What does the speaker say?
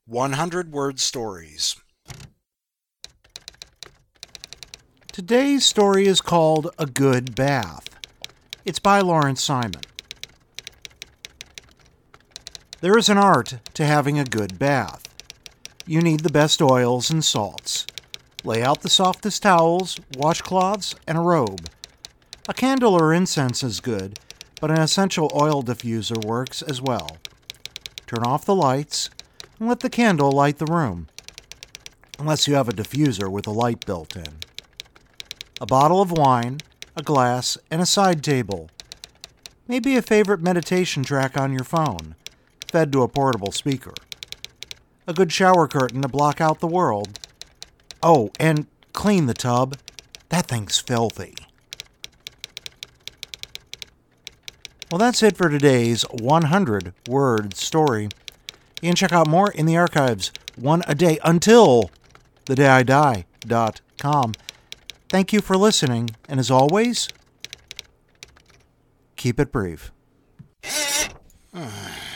100-word stories. Today's story is called A Good Bath. It's by Lawrence Simon. There is an art to having a good bath. You need the best oils and salts. Lay out the softest towels, washcloths, and a robe. A candle or incense is good, but an essential oil diffuser works as well. Turn off the lights and let the candle light the room, unless you have a diffuser with a light built in. A bottle of wine, a glass, and a side table. Maybe a favorite meditation track on your phone, fed to a portable speaker. A good shower curtain to block out the world. Oh, and clean the tub. That thing's filthy. Well, that's it for today's 100-word story. You can check out more in the archives, one a day until thedayidie.com. Thank you for listening, and as always, keep it brief.